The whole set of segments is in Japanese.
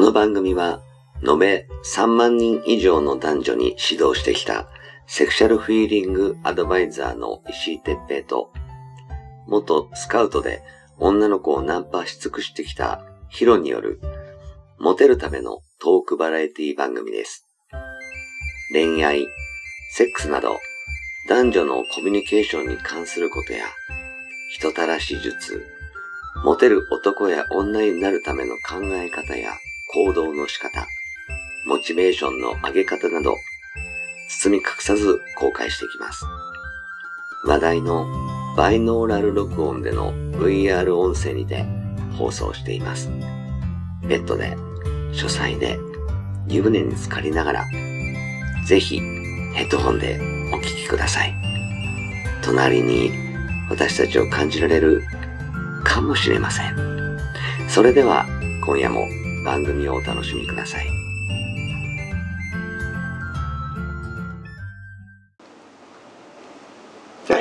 の番組は延べ3万人以上の男女に指導してきたセクシャルフィーリングアドバイザーの石井哲平と、元スカウトで女の子をナンパし尽くしてきたヒロによるモテるためのトークバラエティ番組です。恋愛、セックスなど男女のコミュニケーションに関することや人たらし術、モテる男や女になるための考え方や行動の仕方、モチベーションの上げ方など包み隠さず公開していきます。話題のバイノーラル録音での VR 音声にて放送しています。ベッドで、書斎で、湯船に浸かりながら、ぜひヘッドホンでお聞きください。隣に私たちを感じられるかもしれません。それでは今夜も番組をお楽しみください。はい、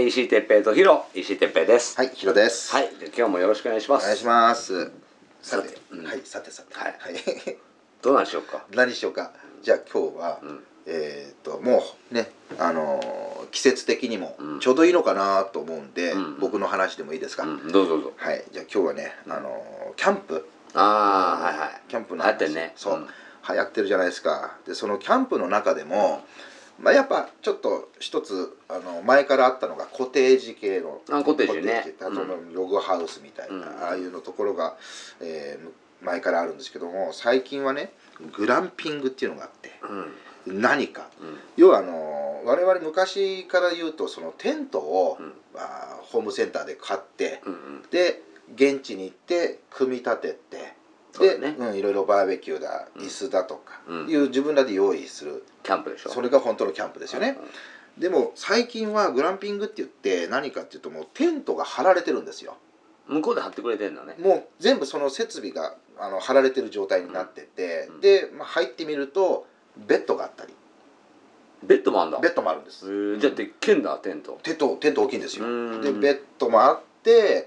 石井哲平とヒロ、石井哲平です。 はい、ヒロです。 はい、じゃあ今日もよろしくお願いします。 お願いします。さて、 はい、 さて、 はい、どうなんでしょうか。 何しようか。じゃあ今日は、もうね、季節的にもちょうどいいのかなと思うんで、僕の話でもいいですか。 どうぞ。 はい、じゃあ今日はね、キャンプ。 はい。 キャンプの流行ってるね。 そう、流行ってるじゃないですか。で、そのキャンプの中でも、まあやっぱちょっと一つ前からあったのがコテージ系のコテージね、 あとログハウスみたいな、ああいうのところが、前からあるんですけども、最近はねグランピングっていうのがあって、何か、要は我々昔から言うとそのテントを、ホームセンターで買って、で現地に行って組み立てて。で、いろいろバーベキューだ、椅子だとかいう自分らで用意するキャンプでしょ。 それが本当のキャンプですよね。でも最近はグランピングって言って何かっていうともうテントが張られてるんですよ。 向こうで張ってくれてんだね。 もう全部その設備が張られてる状態になってて、で、入ってみるとベッドがあったり。 ベッドもあるんだ。 ベッドもあるんです。 じゃあでっけんだテント。 テント大きいんですよ。でベッドもあって、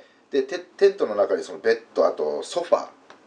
でテントの中にそのベッド、あとソファ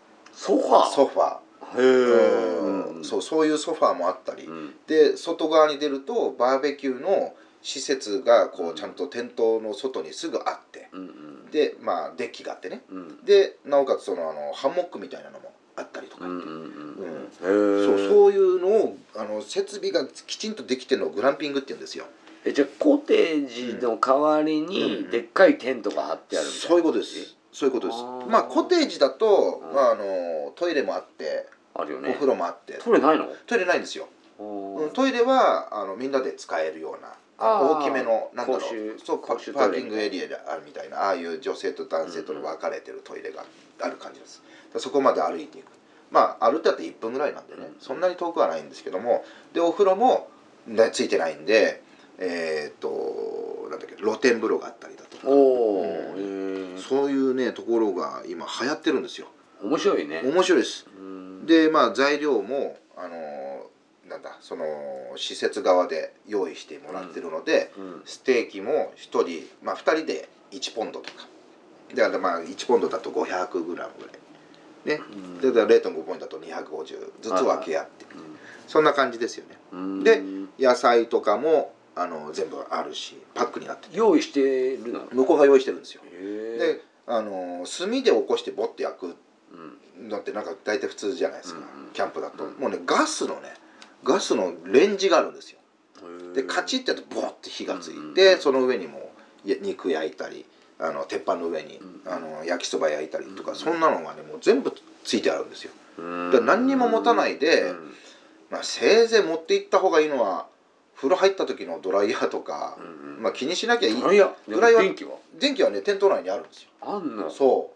そういうソファーもあったり、で外側に出るとバーベキューの施設がこうちゃんとテントの外にすぐあって、でデッキがあってね、でなおかつそのハンモックみたいなのもあったりとか、そういうのを設備がきちんとできてるのをグランピングって言うんですよ。 じゃあコテージの代わりにでっかいテントが張ってあるみたいな。 そういうことです。そういうことです。コテージだと、トイレもあって、 あるよね、 お風呂もあって。 トイレないの？ トイレないんですよ。トイレはみんなで使えるような大きめのパーキングエリアであるみたいな、ああいう女性と男性と分かれてるトイレがある感じです。そこまで歩いていく。歩ってだって1分ぐらいなんでね、そんなに遠くはないんですけども、でお風呂もついてないんで、なんだっけ、露天風呂があったりだとか。そういうねところが今流行ってるんですよ。 面白いね。 面白いです。で材料もその施設側で用意してもらってるので、ステーキも1人2人で1ポンドとかで、1ポンドだと 500g ぐらいね、で 0.5 ポンドだと250ずつ分け合ってそんな感じですよね。で野菜とかも全部あるし、パックになってて用意してるの？ 向こうが用意してるんですよ。で炭で起こしてボッて焼くのって大体普通じゃないですか、キャンプだと。もうねガスのレンジがあるんですよ。でカチッてやるとボッて火がついて、その上にも肉焼いたり鉄板の上に焼きそば焼いたりとか、そんなのがねもう全部ついてあるんですよ。だから何にも持たないで、せいぜい持って行った方がいいのは風呂入った時のドライヤーとか、気にしなきゃいい。 ドライヤー？ 電気はねテント内にあるんですよ。 あんの？ そう。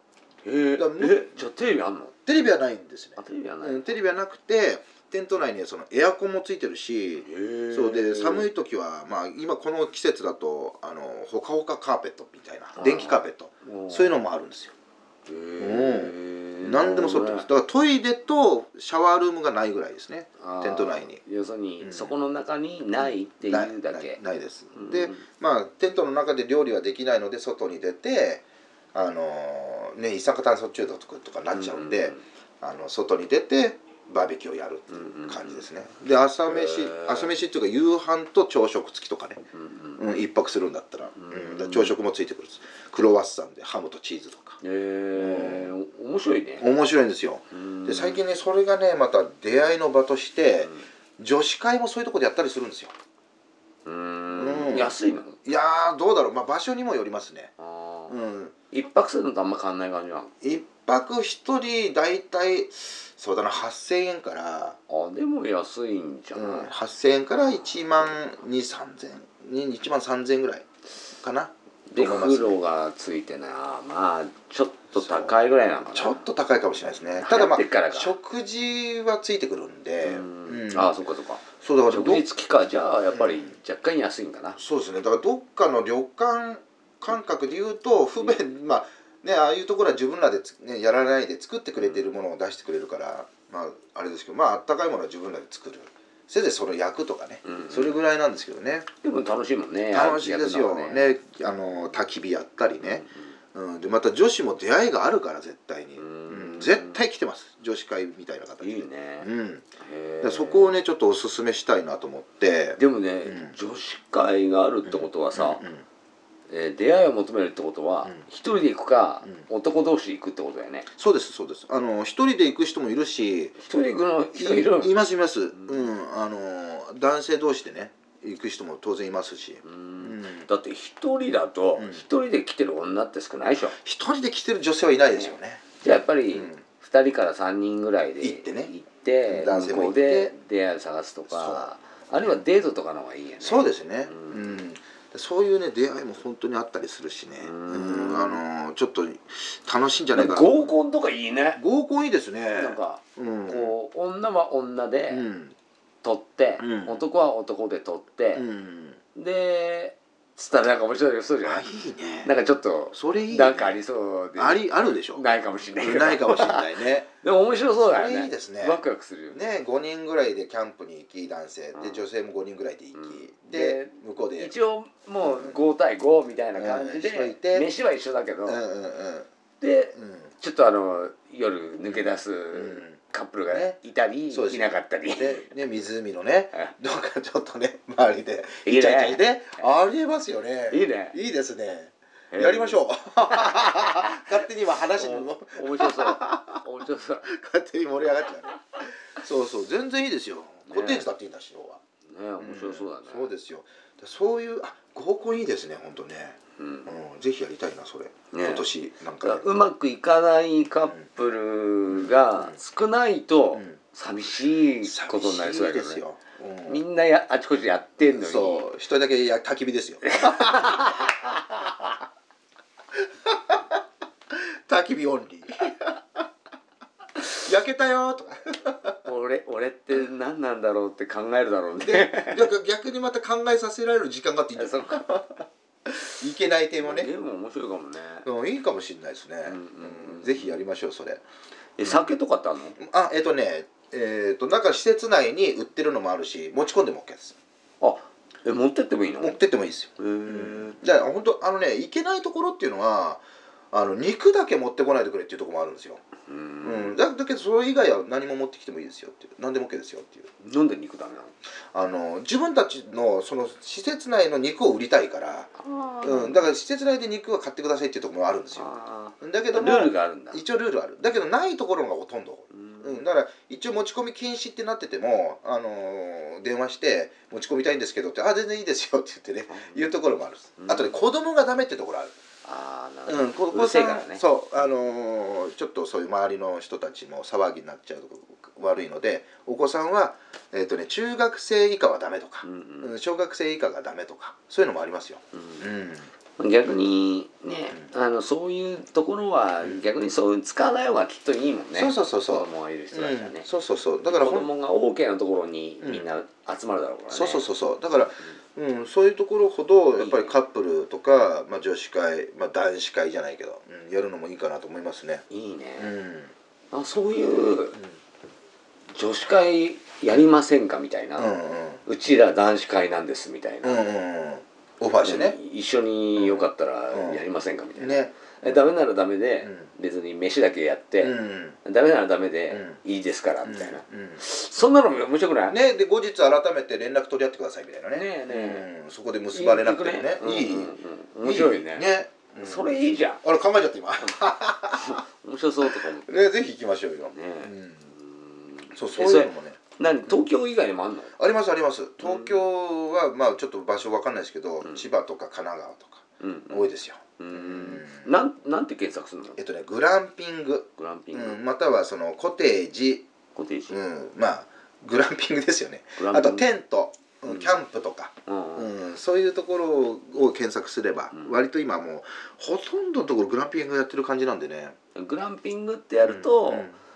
じゃあテレビあんの？ テレビはないんですね。 テレビはない。 テレビはなくて、テント内にそのエアコンもついてるし、そうで寒い時は今この季節だとほかほかカーペットみたいな、電気カーペット、そういうのもあるんですよ。何でも揃ってます。だからトイレとシャワールームがないぐらいですね、テント内に。 要するにそこの中にないっていうだけ。 ないです。でテントの中で料理はできないので外に出て一酸化炭素中毒とかになっちゃうんで、 外に出てバーベキューをやるっていう感じですね。で朝飯っていうか夕飯と朝食付きとかね、一泊するんだったら、朝食もついてくるんです。クロワッサンでハムとチーズとか。 面白いね。 面白いんですよ。で最近ねそれがねまた出会いの場として、女子会もそういうところでやったりするんですよ。 安いの？ いやーどうだろう、場所にもよりますね。 一泊するのとあんま変わんない感じなの？ 一泊一人だいたいそうだな8,000円から、 でも安いんじゃない？ 8,000円から1万2,3,000 1万3,000円ぐらいかな。 で風呂がついてな、ちょっと高いぐらいなのかな。 ちょっと高いかもしれないですね。ただ食事はついてくるんで、 そっかそうだから食事付きか。じゃあやっぱり若干安いんかな。 そうですね。だからどっかの旅館感覚で言うと不便、ああいうところは自分らでやらないで作ってくれてるものを出してくれるから、あれですけど、あったかいものは自分らで作る。せいぜいそれを焼くとかね、それぐらいなんですけどね。 でも楽しいもんね。 楽しいですよね。焚き火やったりね。でまた女子も出会いがあるから絶対に、絶対来てます。女子会みたいな形で。 いいね。 そこをねちょっとおすすめしたいなと思って。 でもね、女子会があるってことはさ、出会いを求めるってことは一人で行くか男同士行くってことだよね。 そうですそうです。一人で行く人もいるし、 一人で行くの人いるの？ いますいます。男性同士でね行く人も当然いますし。 だって一人だと一人で来てる女って少ないでしょ。 一人で来てる女性はいないですよね。 じゃあやっぱり2人から3人ぐらいで行ってね、 向こうで出会いを探すとか、あるいはデートとかの方がいいよね。 そうですね。そういうね出会いも本当にあったりするしね、ちょっと楽しいんじゃないかな。 合コンとかいいね。 合コンいいですね。 なんかこう女は女で取って、男は男で取って、でつったらなんか面白いそうじゃない？いいね。 なんかちょっとそれいいね。 なんかありそうであるでしょ。 ないかもしれない。 ないかもしれないね。 でも面白そうだよね。 それいいですね。 ワクワクするよね。5人ぐらいでキャンプに行き、男性で女性も5人ぐらいで行き、で向こうで一応もう5対5みたいな感じで飯は一緒だけど、でちょっと夜抜け出すカップルがいたりいなかったりで湖のねどっかちょっとね周りでイチャイチャしてありえますよね。 いいね。 いいですね。やりましょう。勝手には話にも面白そう面白そう。 勝手に盛り上がっちゃうね。そう全然いいですよ。コテージだっていいんだし、要はね。面白そうだね。 そうですよ。そういう合コンいいですね本当ね。ぜひやりたいなそれ。今年なんかうまくいかないカップルが少ないと寂しいことになりそうだけどね。みんなあちこちやってんのに、 そう一人だけ焚き火ですよ。焚き火オンリー。焼けたよとか。 俺って何なんだろうって考えるだろうね。 逆にまた考えさせられる時間があっていいんですよ。いけない点をね。 でも面白いかもね。 いいかもしれないですね。ぜひやりましょうそれ。 酒とかってあるの？なんか施設内に売ってるのもあるし、持ち込んでも OK です。 持ってってもいいの？ 持ってってもいいですよ。じゃあ本当いけないところっていうのは肉だけ持ってこないでくれっていうところもあるんですよ。だけどそれ以外は何も持ってきてもいいですよっていう、何でも OK ですよっていう。 なんで肉ダメなの？自分たちのその施設内の肉を売りたいから、だから施設内で肉は買ってくださいっていうところもあるんですよ。だけどもルールがあるんだ。 一応ルールある。だけどないところがほとんど。だから一応持ち込み禁止ってなってても電話して持ち込みたいんですけどって全然いいですよって言ってね言うところもある。あとね子供がダメってところある。 なるほど。うるせえからね。 そうちょっとそういう周りの人たちも騒ぎになっちゃうと悪いので、お子さんは中学生以下はダメとか、小学生以下がダメとかそういうのもありますよ。 逆にね、そういうところは逆にそう使わない方がきっといいもんね。 そう子供がいる人たちはね。 だから子供が OK なところにみんな集まるだろうからね。 そうだからそういうところほどやっぱりカップルとか女子会男子会じゃないけどやるのもいいかなと思いますね。 いいね。そういう女子会やりませんかみたいな、うちら男子会なんですみたいな、 オファーしてね、 一緒によかったらやりませんかみたいな。 ダメならダメで別に飯だけやって、ダメならダメでいいですからみたいな、そんなの面白くないね。で後日改めて連絡取り合ってくださいみたいなね。そこで結ばれなくてもね、いい、 面白いね。それいいじゃん。 あれ考えちゃった今。 面白そうとか思ってね。ぜひ行きましょうよ。そういうのもね。 何、東京以外にもあんの？ ありますあります。東京はまあちょっと場所わかんないですけど、千葉とか神奈川とか多いですよ。 なんて検索するの？ グランピング、またはそのコテージ、まあグランピングですよね。あとテント、キャンプとか、そういうところを検索すれば割と今もうほとんどのところグランピングやってる感じなんでね。 グランピングってやると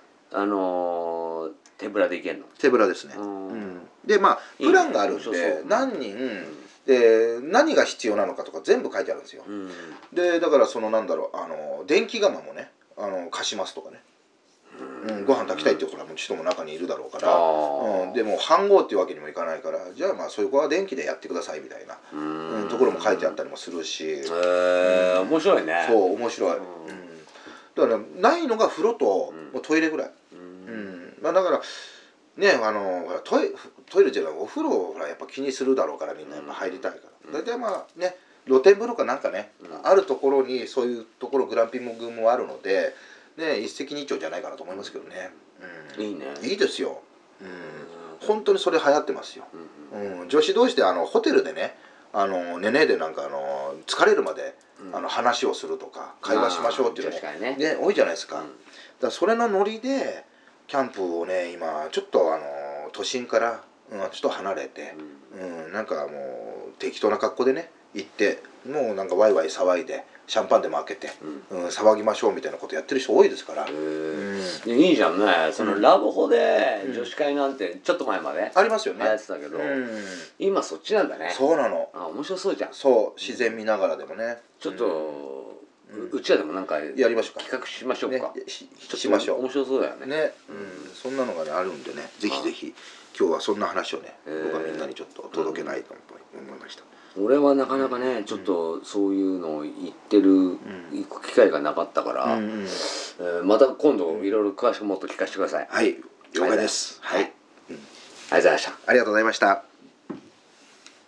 手ぶらで行けんの？ 手ぶらですね。でまあプランがあるんで何人で何が必要なのかとか全部書いてあるんですよ。でだからそのなんだろう電気窯もね貸しますとかね。ご飯炊きたいっていう人も中にいるだろうから、でも飯盒っていうわけにもいかないから、じゃあまあそういう子は電気でやってくださいみたいなところも書いてあったりもするし、 面白いね。 そう面白い。だからないのが風呂とトイレぐらい。だからねトイレじゃないお風呂をやっぱ気にするだろうからみんなやっぱ入りたいから。大体まあね露天風呂かなんかねあるところにそういうところグランピングもあるので。一石二鳥じゃないかなと思いますけどね。 いいね。 いいですよ。本当にそれ流行ってますよ。女子同士でホテルでねねねでなんか疲れるまで話をするとか会話しましょうっていうのもね多いじゃないですか。だからそれのノリでキャンプをね今ちょっと都心からちょっと離れてなんかもう適当な格好でね行ってもうなんかワイワイ騒いでシャンパンでも開けて騒ぎましょうみたいなことやってる人多いですから。 いいじゃんね。そのラブホで女子会なんてちょっと前までありますよね。 流行ってたけど今そっちなんだね。 そうなの。 面白そうじゃん。 そう自然見ながらでもね。 ちょっとうちらでもなんかやりましょうか。 企画しましょうか。 しましょう。 面白そうだよね。 そんなのがねあるんでねぜひぜひ今日はそんな話をね僕はみんなにちょっと届けないと思いました。 俺はなかなかねちょっとそういうのを言ってる行く機会がなかったからまた今度いろいろ詳しくもっと聞かせてください。 はい了解です。はい、 ありがとうございました。 ありがとうございました。